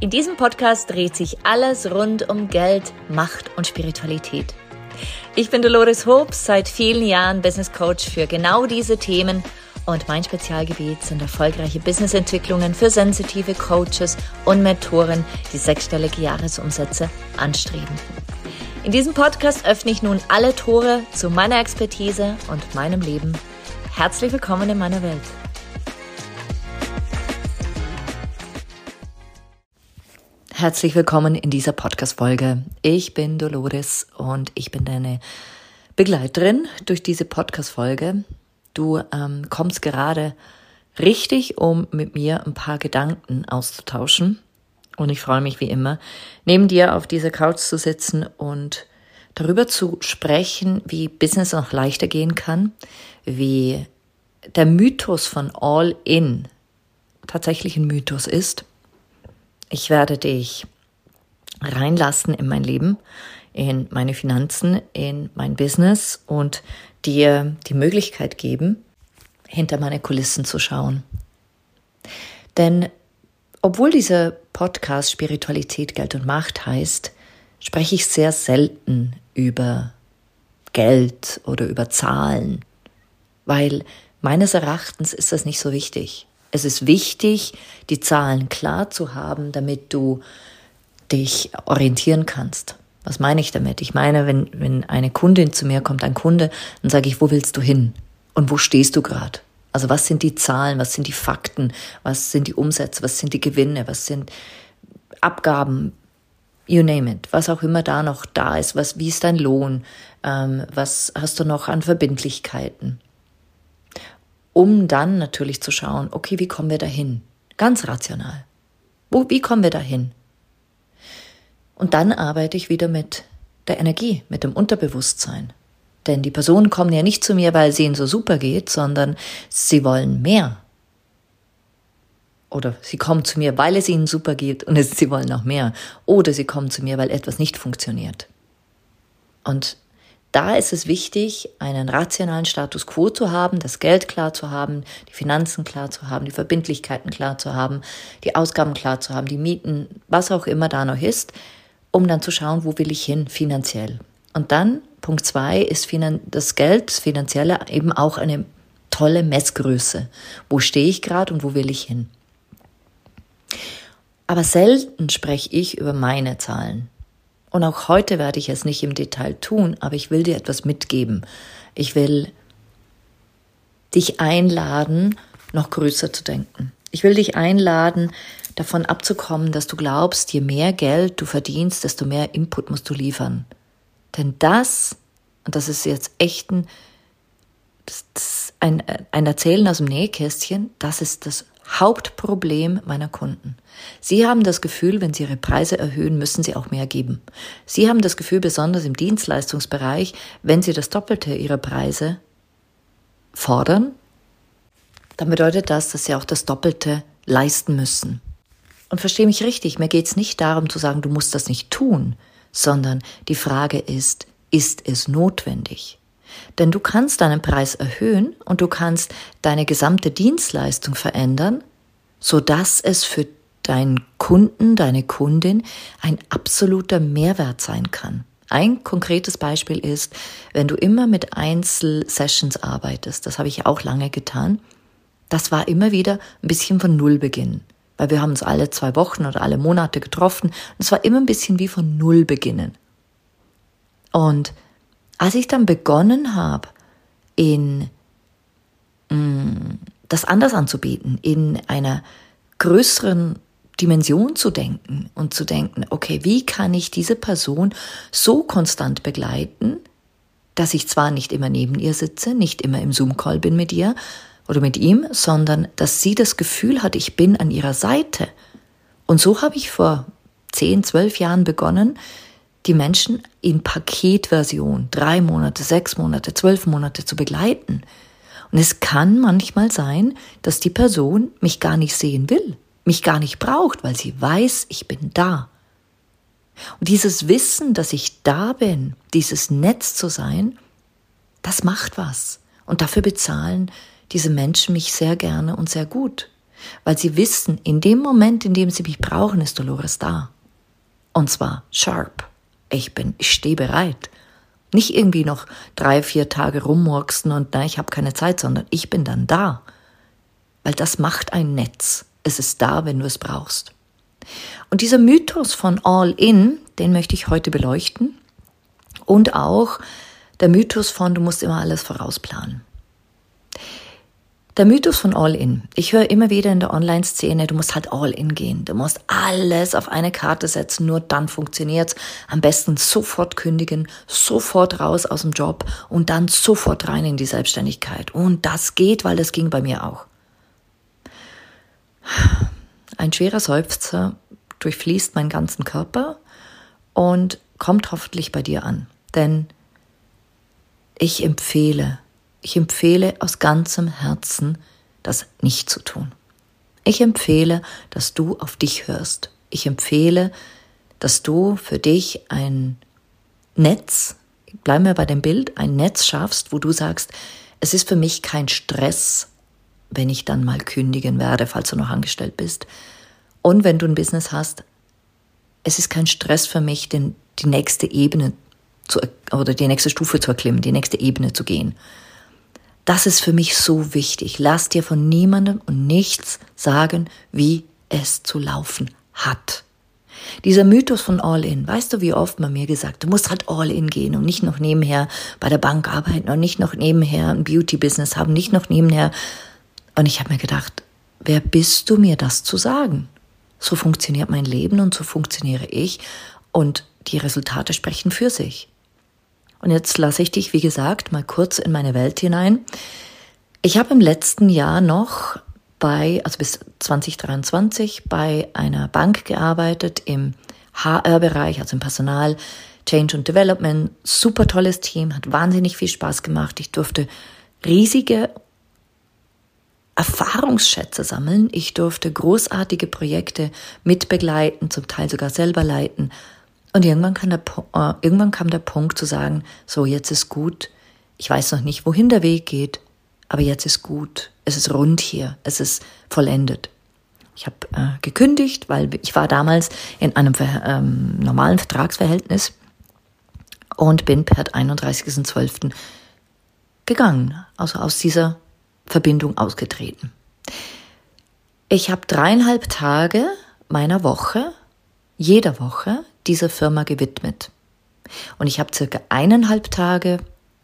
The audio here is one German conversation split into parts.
In diesem Podcast dreht sich alles rund um Geld, Macht und Spiritualität. Ich bin Dolores Hobbs, seit vielen Jahren Business Coach für genau diese Themen und mein Spezialgebiet sind erfolgreiche Businessentwicklungen für sensitive Coaches und Mentoren, die sechsstellige Jahresumsätze anstreben. In diesem Podcast öffne ich nun alle Tore zu meiner Expertise und meinem Leben. Herzlich willkommen in meiner Welt. Herzlich willkommen in dieser Podcast-Folge. Ich bin Dolores und ich bin deine Begleiterin durch diese Podcast-Folge. Du kommst gerade richtig, um mit mir ein paar Gedanken auszutauschen. Und ich freue mich wie immer, neben dir auf dieser Couch zu sitzen und darüber zu sprechen, wie Business noch leichter gehen kann, wie der Mythos von All-In tatsächlich ein Mythos ist. Ich werde dich reinlassen in mein Leben, in meine Finanzen, in mein Business und dir die Möglichkeit geben, hinter meine Kulissen zu schauen. Denn obwohl dieser Podcast Spiritualität, Geld und Macht heißt, spreche ich sehr selten über Geld oder über Zahlen, weil meines Erachtens ist das nicht so wichtig. Es ist wichtig, die Zahlen klar zu haben, damit du dich orientieren kannst. Was meine ich damit? Ich meine, wenn eine Kundin zu mir kommt, ein Kunde, dann sage ich, wo willst du hin? Und wo stehst du gerade? Also was sind die Zahlen, was sind die Fakten, was sind die Umsätze, was sind die Gewinne, was sind Abgaben, you name it, was auch immer da noch da ist, wie ist dein Lohn, was hast du noch an Verbindlichkeiten? Um dann natürlich zu schauen, okay, wie kommen wir dahin? Ganz rational. Wie kommen wir dahin? Und dann arbeite ich wieder mit der Energie, mit dem Unterbewusstsein. Denn die Personen kommen ja nicht zu mir, weil es ihnen so super geht, sondern sie wollen mehr. Oder sie kommen zu mir, weil es ihnen super geht und sie wollen noch mehr. Oder sie kommen zu mir, weil etwas nicht funktioniert. Und da ist es wichtig, einen rationalen Status quo zu haben, das Geld klar zu haben, die Finanzen klar zu haben, die Verbindlichkeiten klar zu haben, die Ausgaben klar zu haben, die Mieten, was auch immer da noch ist, um dann zu schauen, wo will ich hin finanziell. Und dann, Punkt 2, ist das Geld, das Finanzielle eben auch eine tolle Messgröße. Wo stehe ich gerade und wo will ich hin? Aber selten spreche ich über meine Zahlen. Und auch heute werde ich es nicht im Detail tun, aber ich will dir etwas mitgeben. Ich will dich einladen, noch größer zu denken. Ich will dich einladen, davon abzukommen, dass du glaubst, je mehr Geld du verdienst, desto mehr Input musst du liefern. Denn das ist jetzt echt ein Erzählen aus dem Nähkästchen, das ist das Hauptproblem meiner Kunden. Sie haben das Gefühl, wenn sie ihre Preise erhöhen, müssen sie auch mehr geben. Sie haben das Gefühl, besonders im Dienstleistungsbereich, wenn sie das Doppelte ihrer Preise fordern, dann bedeutet das, dass sie auch das Doppelte leisten müssen. Und verstehe mich richtig, mir geht es nicht darum zu sagen, du musst das nicht tun, sondern die Frage ist es notwendig? Denn du kannst deinen Preis erhöhen und du kannst deine gesamte Dienstleistung verändern, sodass es für deinen Kunden, deine Kundin ein absoluter Mehrwert sein kann. Ein konkretes Beispiel ist, wenn du immer mit Einzelsessions arbeitest, das habe ich auch lange getan, das war immer wieder ein bisschen von Null beginnen, weil wir haben uns alle 2 Wochen oder alle Monate getroffen und es war immer ein bisschen wie von Null beginnen. Und als ich dann begonnen habe, das anders anzubieten, in einer größeren Dimension zu denken und zu denken, okay, wie kann ich diese Person so konstant begleiten, dass ich zwar nicht immer neben ihr sitze, nicht immer im Zoom-Call bin mit ihr oder mit ihm, sondern dass sie das Gefühl hat, ich bin an ihrer Seite. Und so habe ich vor 10, 12 Jahren begonnen, die Menschen in Paketversion 3 Monate, 6 Monate, 12 Monate zu begleiten. Und es kann manchmal sein, dass die Person mich gar nicht sehen will, mich gar nicht braucht, weil sie weiß, ich bin da. Und dieses Wissen, dass ich da bin, dieses Netz zu sein, das macht was. Und dafür bezahlen diese Menschen mich sehr gerne und sehr gut. Weil sie wissen, in dem Moment, in dem sie mich brauchen, ist Dolores da. Und zwar sharp. Ich stehe bereit. Nicht irgendwie noch 3-4 Tage rummurksen und ich habe keine Zeit, sondern ich bin dann da. Weil das macht ein Netz. Es ist da, wenn du es brauchst. Und dieser Mythos von All-In, den möchte ich heute beleuchten. Und auch der Mythos von, du musst immer alles vorausplanen. Der Mythos von All-In. Ich höre immer wieder in der Online-Szene, du musst halt All-In gehen. Du musst alles auf eine Karte setzen, nur dann funktioniert's. Am besten sofort kündigen, sofort raus aus dem Job und dann sofort rein in die Selbstständigkeit. Und das geht, weil das ging bei mir auch. Ein schwerer Seufzer durchfließt meinen ganzen Körper und kommt hoffentlich bei dir an. Denn ich empfehle aus ganzem Herzen, das nicht zu tun. Ich empfehle, dass du auf dich hörst. Ich empfehle, dass du für dich ein Netz, bleiben wir bei dem Bild, ein Netz schaffst, wo du sagst, es ist für mich kein Stress, wenn ich dann mal kündigen werde, falls du noch angestellt bist. Und wenn du ein Business hast, es ist kein Stress für mich, die nächste Ebene oder die nächste Stufe zu erklimmen, die nächste Ebene zu gehen. Das ist für mich so wichtig. Lass dir von niemandem und nichts sagen, wie es zu laufen hat. Dieser Mythos von All-In, weißt du, wie oft man mir gesagt, du musst halt All-In gehen und nicht noch nebenher bei der Bank arbeiten und nicht noch nebenher ein Beauty-Business haben, nicht noch nebenher. Und ich habe mir gedacht, wer bist du, mir das zu sagen? So funktioniert mein Leben und so funktioniere ich und die Resultate sprechen für sich. Und jetzt lasse ich dich, wie gesagt, mal kurz in meine Welt hinein. Ich habe im letzten Jahr noch bis 2023 bei einer Bank gearbeitet im HR-Bereich, also im Personal, Change und Development. Super tolles Team, hat wahnsinnig viel Spaß gemacht. Ich durfte riesige Erfahrungsschätze sammeln. Ich durfte großartige Projekte mitbegleiten, zum Teil sogar selber leiten. Und irgendwann kam der Punkt zu sagen, so jetzt ist gut, ich weiß noch nicht, wohin der Weg geht, aber jetzt ist gut, es ist rund hier, es ist vollendet. Ich habe gekündigt, weil ich war damals in einem normalen Vertragsverhältnis und bin per 31.12. gegangen, also aus dieser Verbindung ausgetreten. Ich habe 3,5 Tage meiner Woche, jeder Woche, dieser Firma gewidmet. Und ich habe circa 1,5 Tage,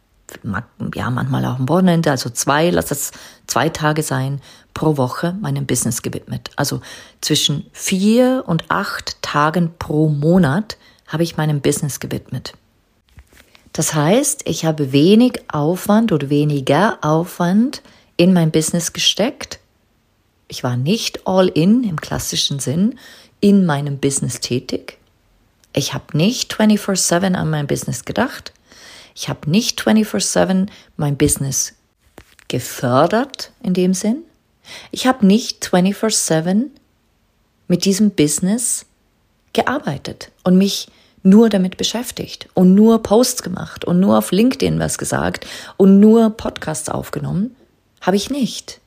ja manchmal auch am Wochenende, also lass es 2 Tage sein, pro Woche meinem Business gewidmet. Also zwischen 4 und 8 Tagen pro Monat habe ich meinem Business gewidmet. Das heißt, ich habe weniger Aufwand in mein Business gesteckt. Ich war nicht all in im klassischen Sinn in meinem Business tätig. Ich habe nicht 24/7 an mein Business gedacht. Ich habe nicht 24/7 mein Business gefördert in dem Sinn. Ich habe nicht 24/7 mit diesem Business gearbeitet und mich nur damit beschäftigt und nur Posts gemacht und nur auf LinkedIn was gesagt und nur Podcasts aufgenommen. Habe ich nicht.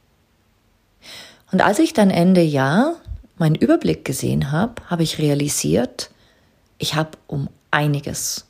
Und als ich dann Ende Jahr meinen Überblick gesehen habe, habe ich realisiert, ich habe um einiges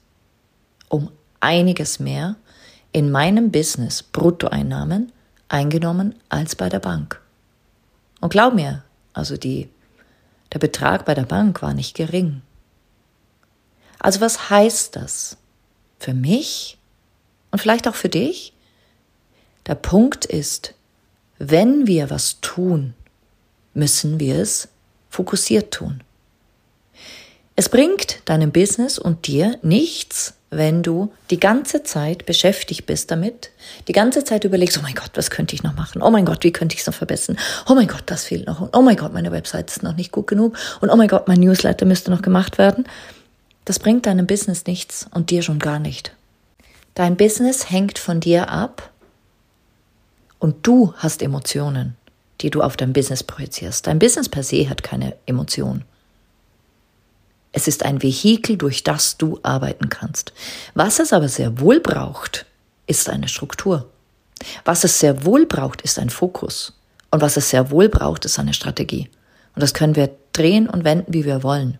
mehr in meinem Business Bruttoeinnahmen eingenommen als bei der Bank. Und glaub mir, also der Betrag bei der Bank war nicht gering. Also was heißt das für mich und vielleicht auch für dich? Der Punkt ist, wenn wir was tun, müssen wir es fokussiert tun. Es bringt deinem Business und dir nichts, wenn du die ganze Zeit beschäftigt bist damit, die ganze Zeit überlegst, oh mein Gott, was könnte ich noch machen? Oh mein Gott, wie könnte ich es noch verbessern? Oh mein Gott, das fehlt noch. Oh mein Gott, meine Website ist noch nicht gut genug. Und oh mein Gott, mein Newsletter müsste noch gemacht werden. Das bringt deinem Business nichts und dir schon gar nicht. Dein Business hängt von dir ab und du hast Emotionen, die du auf dein Business projizierst. Dein Business per se hat keine Emotion. Es ist ein Vehikel, durch das du arbeiten kannst. Was es aber sehr wohl braucht, ist eine Struktur. Was es sehr wohl braucht, ist ein Fokus. Und was es sehr wohl braucht, ist eine Strategie. Und das können wir drehen und wenden, wie wir wollen.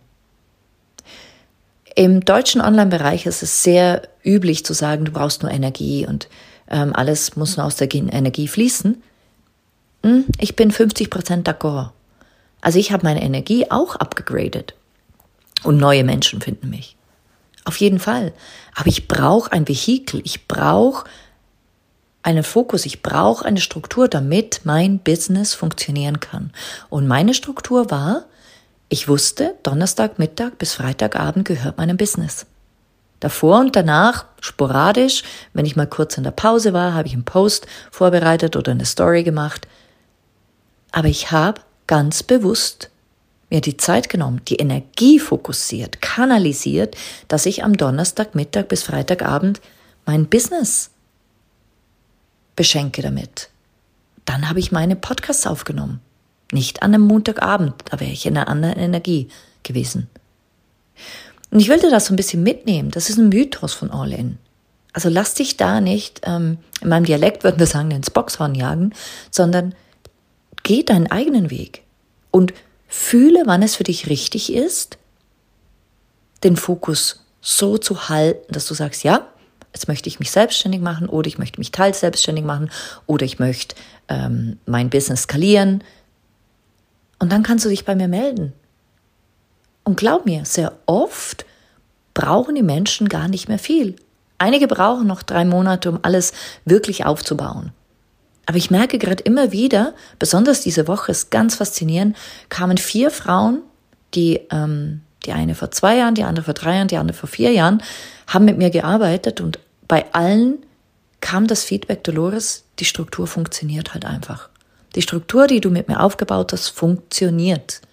Im deutschen Online-Bereich ist es sehr üblich zu sagen, du brauchst nur Energie und alles muss nur aus der Energie fließen. Ich bin 50% d'accord. Also ich habe meine Energie auch abgegradet. Und neue Menschen finden mich. Auf jeden Fall. Aber ich brauche ein Vehikel. Ich brauche einen Fokus. Ich brauche eine Struktur, damit mein Business funktionieren kann. Und meine Struktur war, ich wusste, Donnerstagmittag bis Freitagabend gehört meinem Business. Davor und danach, sporadisch, wenn ich mal kurz in der Pause war, habe ich einen Post vorbereitet oder eine Story gemacht. Aber ich habe ganz bewusst mir die Zeit genommen, die Energie fokussiert, kanalisiert, dass ich am Donnerstagmittag bis Freitagabend mein Business beschenke damit. Dann habe ich meine Podcasts aufgenommen. Nicht an einem Montagabend, da wäre ich in einer anderen Energie gewesen. Und ich will dir das so ein bisschen mitnehmen. Das ist ein Mythos von All In. Also lass dich da nicht, in meinem Dialekt würden wir sagen, ins Boxhorn jagen, sondern geh deinen eigenen Weg und fühle, wann es für dich richtig ist, den Fokus so zu halten, dass du sagst, ja, jetzt möchte ich mich selbstständig machen oder ich möchte mich teils selbstständig machen oder ich möchte mein Business skalieren. Und dann kannst du dich bei mir melden. Und glaub mir, sehr oft brauchen die Menschen gar nicht mehr viel. Einige brauchen noch 3 Monate, um alles wirklich aufzubauen. Aber ich merke gerade immer wieder, besonders diese Woche ist ganz faszinierend, kamen 4 Frauen, die eine vor 2 Jahren, die andere vor 3 Jahren, die andere vor 4 Jahren, haben mit mir gearbeitet und bei allen kam das Feedback, Dolores, die Struktur funktioniert halt einfach. Die Struktur, die du mit mir aufgebaut hast, funktioniert.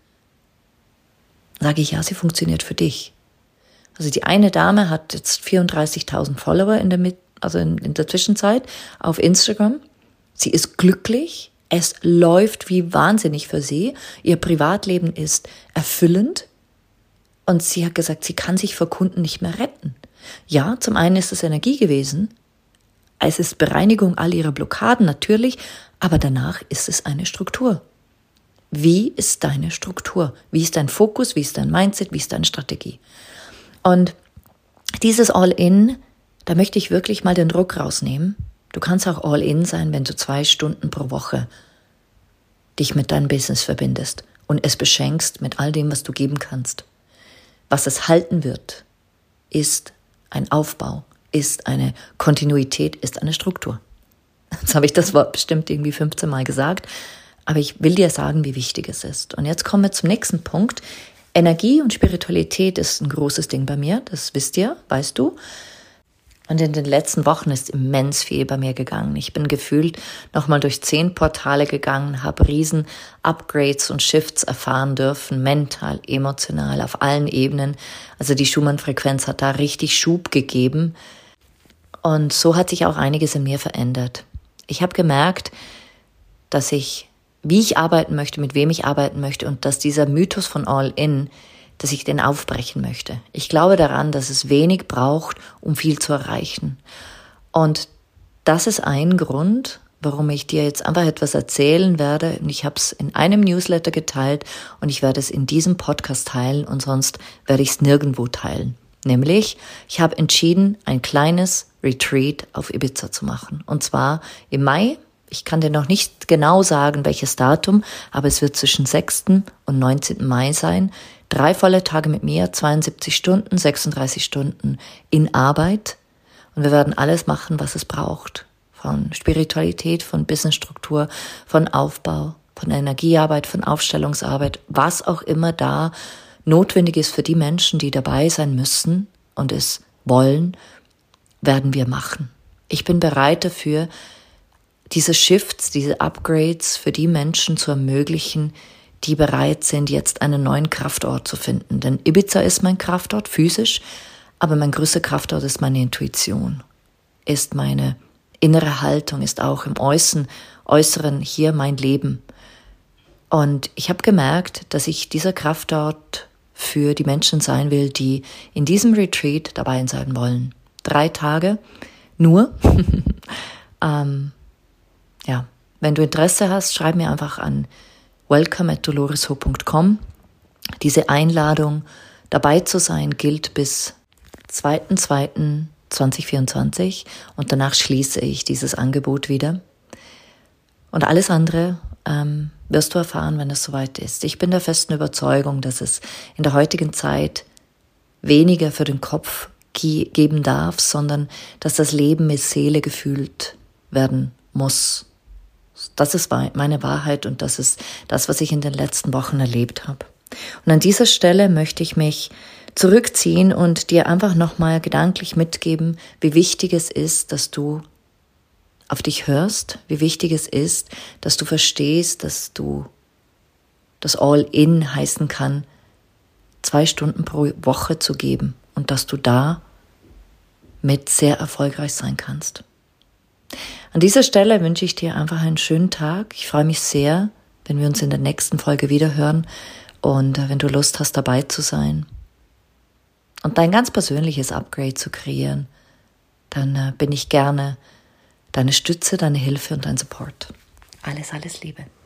Sage ich, ja, sie funktioniert für dich. Also die eine Dame hat jetzt 34.000 Follower in der Zwischenzeit auf Instagram. Sie ist glücklich. Es läuft wie wahnsinnig für sie. Ihr Privatleben ist erfüllend. Und sie hat gesagt, sie kann sich vor Kunden nicht mehr retten. Ja, zum einen ist es Energie gewesen. Es ist Bereinigung all ihrer Blockaden natürlich. Aber danach ist es eine Struktur. Wie ist deine Struktur? Wie ist dein Fokus? Wie ist dein Mindset? Wie ist deine Strategie? Und dieses All-In, da möchte ich wirklich mal den Druck rausnehmen. Du kannst auch All-In sein, wenn du 2 Stunden pro Woche dich mit deinem Business verbindest und es beschenkst mit all dem, was du geben kannst. Was es halten wird, ist ein Aufbau, ist eine Kontinuität, ist eine Struktur. Jetzt habe ich das Wort bestimmt irgendwie 15 Mal gesagt, aber ich will dir sagen, wie wichtig es ist. Und jetzt kommen wir zum nächsten Punkt. Energie und Spiritualität ist ein großes Ding bei mir, das wisst ihr, weißt du. Und in den letzten Wochen ist immens viel bei mir gegangen. Ich bin gefühlt nochmal durch 10 Portale gegangen, habe riesen Upgrades und Shifts erfahren dürfen, mental, emotional, auf allen Ebenen. Also die Schumann-Frequenz hat da richtig Schub gegeben. Und so hat sich auch einiges in mir verändert. Ich habe gemerkt, dass wie ich arbeiten möchte, mit wem ich arbeiten möchte und dass dieser Mythos von All-In, dass ich den aufbrechen möchte. Ich glaube daran, dass es wenig braucht, um viel zu erreichen. Und das ist ein Grund, warum ich dir jetzt einfach etwas erzählen werde. Und ich habe es in einem Newsletter geteilt und ich werde es in diesem Podcast teilen und sonst werde ich es nirgendwo teilen. Nämlich, ich habe entschieden, ein kleines Retreat auf Ibiza zu machen. Und zwar im Mai. Ich kann dir noch nicht genau sagen, welches Datum, aber es wird zwischen 6. und 19. Mai sein. 3 volle Tage mit mir, 72 Stunden, 36 Stunden in Arbeit. Und wir werden alles machen, was es braucht. Von Spiritualität, von Businessstruktur, von Aufbau, von Energiearbeit, von Aufstellungsarbeit, was auch immer da notwendig ist für die Menschen, die dabei sein müssen und es wollen, werden wir machen. Ich bin bereit dafür, diese Shifts, diese Upgrades für die Menschen zu ermöglichen, die bereit sind, jetzt einen neuen Kraftort zu finden. Denn Ibiza ist mein Kraftort, physisch, aber mein größter Kraftort ist meine Intuition, ist meine innere Haltung, ist auch im Äußeren hier mein Leben. Und ich habe gemerkt, dass ich dieser Kraftort für die Menschen sein will, die in diesem Retreat dabei sein wollen. 3 Tage nur. Wenn du Interesse hast, schreib mir einfach an welcome@doloresho.com. Diese Einladung, dabei zu sein, gilt bis 2.2.2024 und danach schließe ich dieses Angebot wieder. Und alles andere wirst du erfahren, wenn es soweit ist. Ich bin der festen Überzeugung, dass es in der heutigen Zeit weniger für den Kopf geben darf, sondern dass das Leben mit Seele gefühlt werden muss. Das ist meine Wahrheit und das ist das, was ich in den letzten Wochen erlebt habe. Und an dieser Stelle möchte ich mich zurückziehen und dir einfach nochmal gedanklich mitgeben, wie wichtig es ist, dass du auf dich hörst, wie wichtig es ist, dass du verstehst, dass du das All-In heißen kann, 2 Stunden pro Woche zu geben und dass du da mit sehr erfolgreich sein kannst. An dieser Stelle wünsche ich dir einfach einen schönen Tag. Ich freue mich sehr, wenn wir uns in der nächsten Folge wieder hören und wenn du Lust hast, dabei zu sein und dein ganz persönliches Upgrade zu kreieren, dann bin ich gerne deine Stütze, deine Hilfe und dein Support. Alles Liebe.